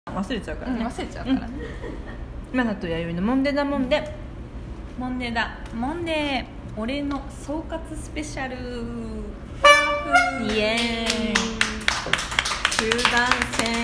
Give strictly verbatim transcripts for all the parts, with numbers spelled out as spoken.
忘れちゃうからね、 うん、忘れちゃうからね、 うん、マナと弥生のモンデだモンデモンデだモンデ俺の総括スペシャルイエーイ集団戦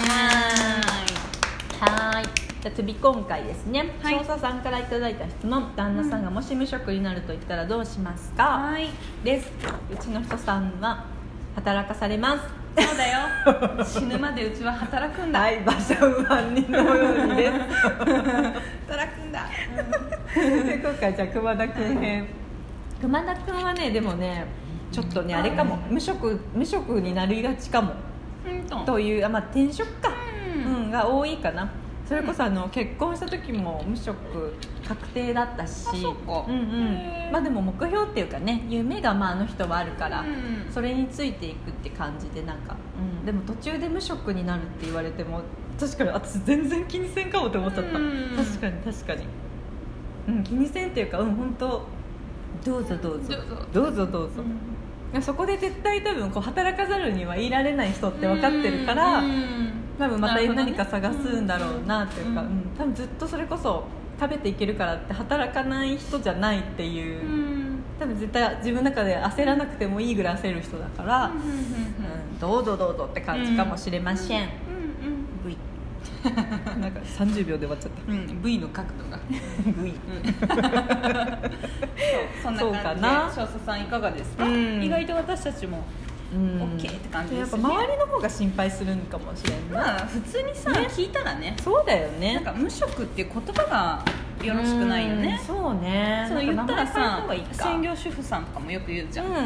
はーい。じゃあ次今回ですね、 はい、 少佐さんからいただいた質問、旦那さんがもし無職になると言ったらどうしますか、 はいです。うちの人さんは働かされます。 そうだよ死ぬまでうちは働くんだ。 はい、馬車万人のようにです働くんだで今回じゃあ熊田くん編、熊田くんはねでもねちょっとねあれかも、無職無職になりがちかも、 うんというあ、まあ、転職か、 うんうん、が多いかな。それこそあの結婚した時も無職確定だったし、 あ、そうか、 うんうん、まあでも目標っていうかね夢がまああの人はあるから、 うん、 それについていくって感じでなんか、うん、でも途中で無職になるって言われても確かに私全然気にせんかもって思っちゃった、 うん、 確かに確かに、うん、気にせんっていうかうん本当どうぞどうぞどうぞどうぞ、うん、そこで絶対多分こう働かざるにはいられない人って分かってるから、うん、多分また何か探すんだろうなっていうか、うんうん、多分ずっとそれこそ食べていけるからって働かない人じゃないっていう、うん、多分絶対自分の中で焦らなくてもいいぐらい焦る人だから、うんうん、どうぞどうぞって感じかもしれません、うんうんうん、V なんかさんじゅうびょうで終わっちゃった、 うん、V の角度が V そう、そんな感じで少佐さんいかがですか、うん、意外と私たちもうん、OK って感じですね。 やっぱ周りの方が心配するんかもしれんな、 まあ普通にさ、ね、聞いたらね、 そうだよね、 なんか無職っていう言葉がよろしくないよね。 そうね、 そう言ったらさいい専業主婦さんとかもよく言うじゃん、うんうん、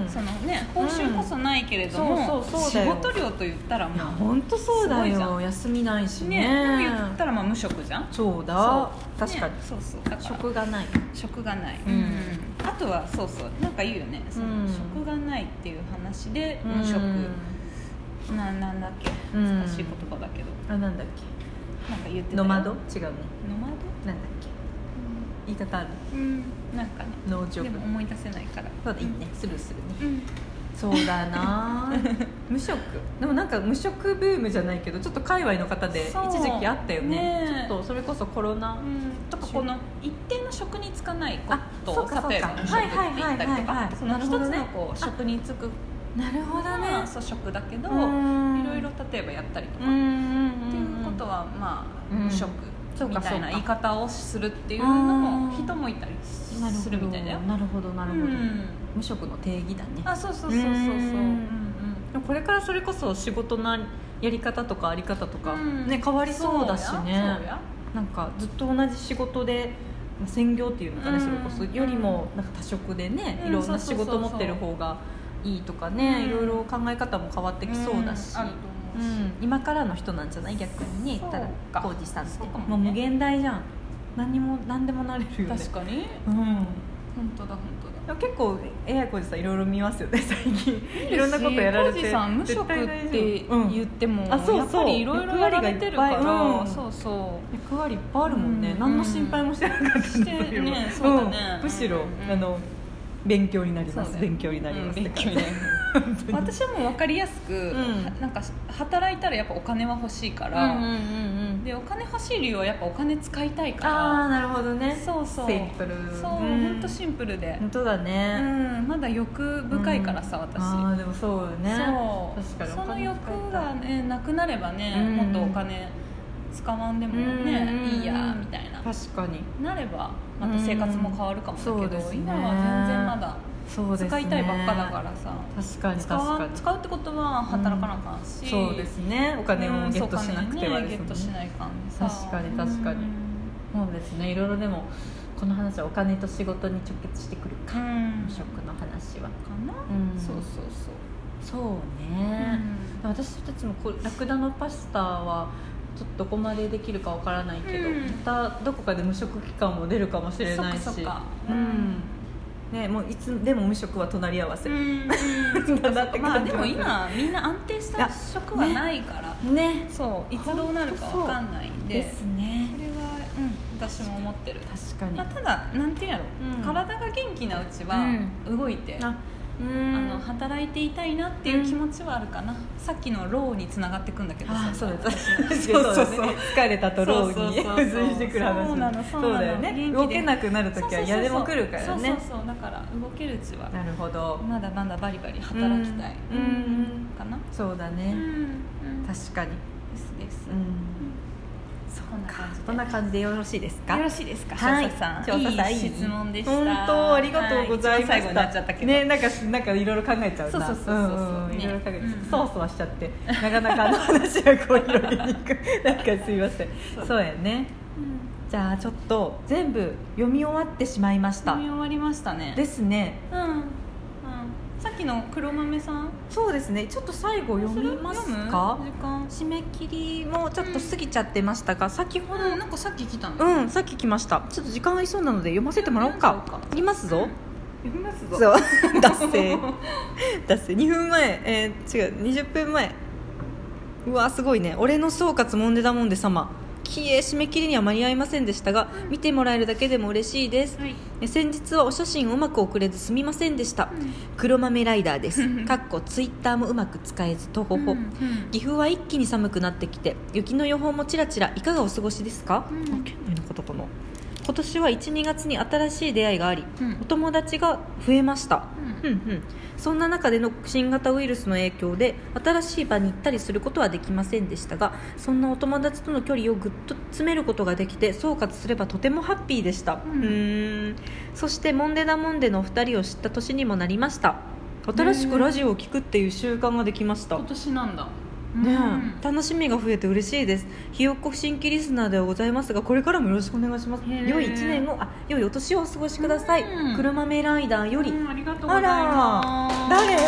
そのね報酬こそないけれども、うん、そうそうそう仕事量と言ったらもう本当そうだよ、休みないしね、 ね、でも言ったらまあ無職じゃん。 そうだ、そう確かに、ね、 そうそう、だから職がない職がない、うんうん、あとはそうそうなんか言うよね、その、うん、職がないっていう話で無職、うん、な, なんだっけ難しい言葉だけど、 うん、あなんだっけなんか言ってたよ。 ノマド違うね、 ノマドなんだっけ、言い方ある、 うん、なんかね農場でも思い出せないから、 そうだいいね、スルーするね、 うん、 そうだな無職でもなんか無職ブームじゃないけどちょっと界隈の方で一時期あったよ ね, ねちょっとそれこそコロナ、うん、 とかこの一定の職に就かないことを例えば無職って言ったりとか、その一つのこう職に就く、 なるほどね、 そう職だけどいろいろ例えばやったりとかっていうことはまあ無職みたいな言い方をするっていうのも人もいたりするみたいだよ。 なるほどなるほど、うん、無職の定義だね。 あ、そうそうそうそうそう、うんうんうん、これからそれこそ仕事のやり方とかあり方とか、うん、ね変わりそうだしね。なんかずっと同じ仕事で専業っていうのかね、うん、それこそよりもなんか多職でね、うん、いろんな仕事を持ってる方がいいとかね、うん、いろいろ考え方も変わってきそうだし、うんうん、今からの人なんじゃない、逆にね言ったら浩二さんっても、ね、もう無限大じゃん、何も何でもなれるよね。 確かに、 うん、 本当だ本当だ。 結構 エーアイ 浩二さんいろいろ見ますよね最近いろんなことやられて、 浩二さん無職って言っても、うん、あそうそうやっぱりいろいろやられてるから、うん、そうそう役割いっぱいあるもんね、うん、何の心配もしてなかったんですよ、 ね、そうだね、 うん、むしろ、うん、あの勉強になります、勉強になります、 うん、勉強になります私はもう分かりやすく、うん、なんか働いたらやっぱお金は欲しいから、うんうんうんうん、でお金欲しい理由はやっぱお金使いたいから、 ああなるほどね、 そうそうシンプル、 そう、うん、本当シンプルで、 本当だね、 うん、まだ欲深いからさ、うん、私、 ああでもそうよね、 そう確かにその欲がねなくなればね、うん、もっとお金使わんでもね、うん、いいやみたいな、確かになればまた生活も変わるかもだけど、うんね、今は全然まだそうです、ね、使いたいばっかだからさ、 確かに確かに使うってことは働かなあかんし、うん、 そうですね、お金をゲットしなくてはですね、 ゲットしないかんさ、 確かに確かに、うん、そうですね、いろいろでもこの話はお金と仕事に直結してくるか、うん、無職の話はかな、うん、そうそうそうそうね、うん、私たちもこうラクダのパスタはちょっとどこまでできるかわからないけど、うん、またどこかで無職期間も出るかもしれないし、そっかそっか、うんね、もういつでも無職は隣り合わせ、うん、 まあでも今みんな安定した職はないからね、ね、そういつどうなるか分かんないんでですね、 それは、うん、私も思ってる。 確かに、 まあ、ただなんていうんやろ、うん、体が元気なうちは動いて、 うん、ああの働いていたいなっていう気持ちはあるかな、うん、さっきの労につながってくんだけどさ、 あそうですそうそうそう疲れたと労に付随してくる話。 そうなのそうだよね、動けなくなるときは嫌でも来るからね。 そうそうそう、だから動けるうちはなるほど、 まだまだバリバリ働きたい、 うん、うん、 かな。 そうだね、うん、確かにですです、 うんこんな感じでこんな感じでよろしいですか。 よろしいですか。 はい、 調査さん、 調査さんいい質問でした。 本当ありがとうございました。 はい、最後になっちゃったけどね、なんかなんかいろいろ考えちゃうな。 そうそうそうそう、 うんうん、いろいろ考えちゃう、ね、そわそわしちゃってなかなかあの話がこう広げにくいなんかすいません。そう, そうやね、うん、じゃあちょっと全部読み終わってしまいました。 読み終わりましたね。 ですね。 うん。さっきの黒豆さん、 そうですね、ちょっと最後読みますか。 時間締め切りもちょっと過ぎちゃってましたが、うん、先ほど、 うん、なんかさっき来たの、 うん、さっき来ました。ちょっと時間ありそうなので読ませてもらおうか。いきますぞ、 うん、読みますぞ。 そう脱線脱線にふんまえ、えー、違うにじゅっぷんまえ。うわすごいね。俺の総括もんでだもんで様、きえ締め切りには間に合いませんでしたが、うん、見てもらえるだけでも嬉しいです、はい、先日はお写真をうまく送れずすみませんでした、うん、黒豆ライダーですかっこツイッターもうまく使えずとほほ、うんうん、岐阜は一気に寒くなってきて雪の予報もちらちら、いかがお過ごしですか。うん、あ、県内の方かな。今年はいち、にがつに新しい出会いがあり、うん、お友達が増えました、うんうんうん、そんな中での新型ウイルスの影響で新しい場に行ったりすることはできませんでしたが、そんなお友達との距離をぐっと詰めることができて総括すればとてもハッピーでした、うん、うーんそしてモンデダモンデのふたりを知った年にもなりました。新しくラジオを聞くっていう習慣ができました。 今年なんだね、うん、楽しみが増えて嬉しいです。ひよっこ新規リスナーではございますが、これからもよろしくお願いします。良いいちねんを、あ、良いお年をお過ごしください、うん、黒豆ライダーより、 うん、ありがとうございます。 誰誰なの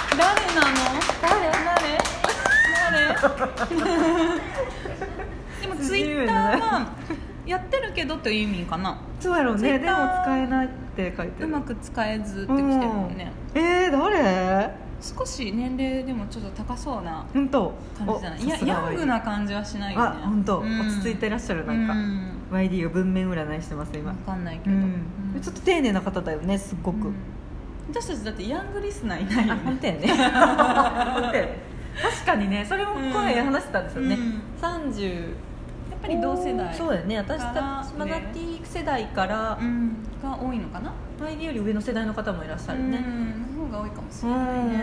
誰誰誰でもツイッターはやってるけどっていう意味かな。 そうやろうね。でも使えないって書いてる。 うまく使えずって来てるもんね、 うん、えー、誰。 少し年齢でもちょっと高そうな感じじゃない。いやヤングな感じはしないよね。 あ、本当、うん、落ち着いてらっしゃる。なんか、うん、ワイディー を文面占いしてます今。 分かんないけど、 うんうん、ちょっと丁寧な方だよね、すごく、うん、 私たちだってヤングリスナーいないよね。 本当やね本当やね確かにね、それも声話してたんですよね、うん、さんじゅうやっぱり同世代。 そうだよね、私たちマナティー世代から、 うん、が多いのかな。 ワイディー より上の世代の方もいらっしゃるね。 うん、の方が多いかもしれないね。うんうん、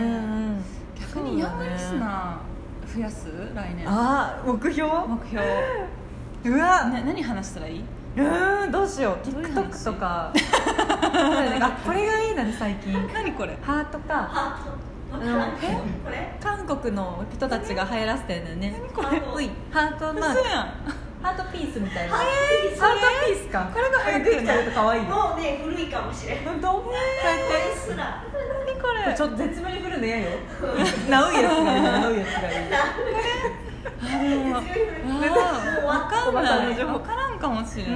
逆にヤングリスナー増やす来年。 あ、目標目標うわ、 ね、何話したらいい。 うーん、どうしよう。 TikTok とかあ、これがいいなね最近。 何これ。 ハートか。ハート、あのえこれ韓国の人たちが流行らせてるのよね。 何これ。 ういハートマーク、ハートピースみたいな。ハートピースか。 これが流行ってるの。 かわいい。 もうね、古いかもしれない。 本当。こうやってすら。 何これ。 ちょっと絶妙に古いの嫌よ。ナウいやつがいい。ナウいやつがいい。 ああ、わかんない。わからんかもしれない。うん、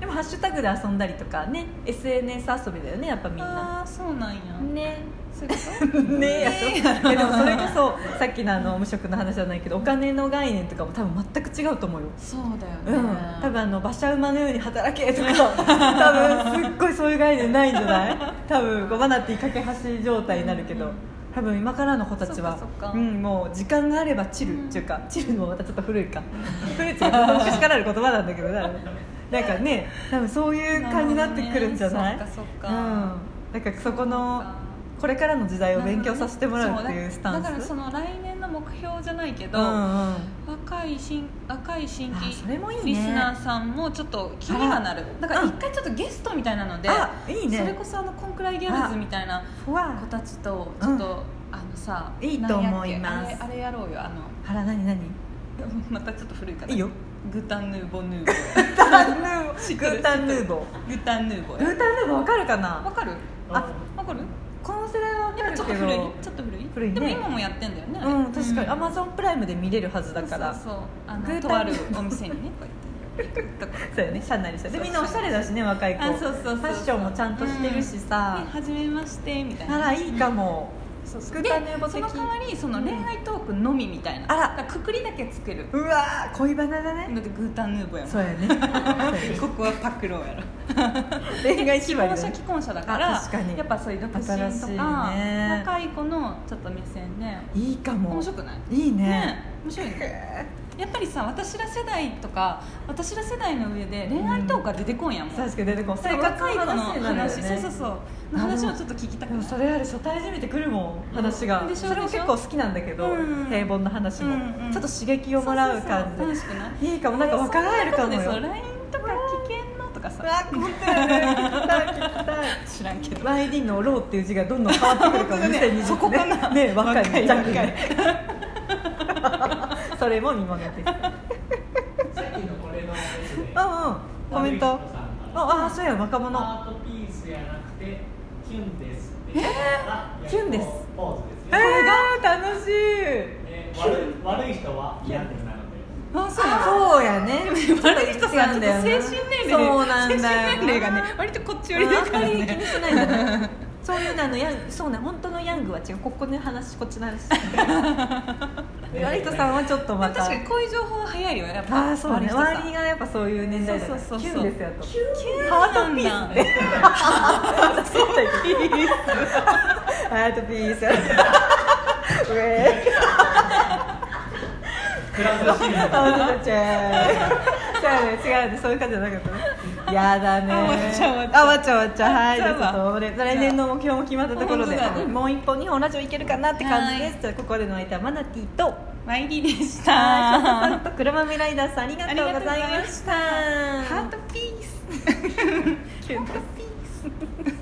でもハッシュタグで遊んだりとかね、 エスエヌエス 遊びだよね、やっぱみんな。 ああ、そうなんやね。 そういうことねえやろ。でもそれこそさっきのあの無職の話じゃないけど、お金の概念とかも多分全く違うと思うよ。 そうだよね、 うん、多分あの馬車馬のように働けとか多分すっごいそういう概念ないんじゃない。多分マナティー架け橋状態になるけど、うん、多分今からの子たちはう、ん、もう時間があればチルっていうか、うん、チルもまたちょっと古いか古いっていうか昔からある言葉なんだけど、なんかね、多分そういう感じになってくるんじゃない。 そっかそっか、 うん、だからそこのこれからの時代を勉強させてもらうっていうスタンス。 だからその来年の目標じゃないけど、うんうん、若い新若い新規リスナーさんもちょっと気にはなる。だから一回ちょっとゲストみたいなので、いいね、それこそあのこんくらいギャルズみたいな子たちとちょっと、うん、あのさ、 いいと思います。 あれ、あれやろうよ。あのあら、何何またちょっと古いかな。 いいよ。 グタンヌーボヌーボーグタンヌーボーグタンヌーボーグタンヌーボーグタンヌーボーわかるかな。 わかる。 あ、 わかる。 この世代は分かるけどちょっと古いちょっと古い古い、ね、 でも今もやってんだよね。 うん、確かに Amazon プライムで見れるはずだから。 そうそうそう、あのとあるお店にねこうやってそうよね、シャンナリさんでみんなおしゃれだしね、若い子。 あ、そうそうそうそう、 ファッションもちゃんとしてるしさ、 うん、ね、初めましてみたいな。 あら、いいかも。 そうそうグータンヌーボーで的その代わりその恋愛トークのみみたいな、 あらだからくくりだけつける。 うわー恋バナだね。 だってグータンヌーボーやもん。 そうやねここはパクローやろ恋愛既縛りだね婚者既婚者だから確かにやっぱそういう独身と新しいか、 ね若い子のちょっと目線でいいかも。 面白くない？ いいねね面白いね。やっぱりさ私ら世代とか私ら世代の上で恋愛トークが出てこんやもん、 確かに出てこん。 生活の話になるよね。 そうそうそうの話をちょっと聞きたくない？ でもそれある初対じめてくるもん話が、 でしょそれも結構好きなんだけど、 うん平凡な話も、 うんうんちょっと刺激をもらう感じで、 そうそうそう楽しくない？ いいかも。なんか若返るかもよ。 そう ライン とか危険のとかさ、 あ本当やね聞きたい聞きたい知らんけどワイディー のローっていう字がどんどん変わってくるかも本当だねにせんにじゅうそこかなね若い若い若いそれも見ものですさっきのこれのやつでうんうんコメントあああそうや若者ハートピースやなくてキュンですってえーキュンですポーズですえね、 ー、楽しいえー悪い悪い人はヤングなのであそうやそうやね悪い人さちょっと精神年齢そうなんだよな精神年齢がね割とこっち寄りだからあんまり気にねしないんだねそういうのあのヤンそうね本当のヤングは違うここの話こっちの話有人さんはちょっとまた確かにこういう情報は早いよやっぱああそうね割とさ周りがやっぱそういう年代だからそうそうそうキュンですよとキュンハートピースってハートピースウェークラウドシールあーチェーそうやね違うねそういう感じじゃなかったねやだねあ終わっちゃう終わっちゃうあ終わっちゃう終わっちゃうはいじゃあちょっ終わっちゃうわと俺来年の目標も決まったところで、 本当だねもう一本二本ラジオいけるかなって感じですはじゃあここでの相手はマナティとワイリーでしたはいさんと車みライダーさんありがとうございましたハートピースキュンハートピース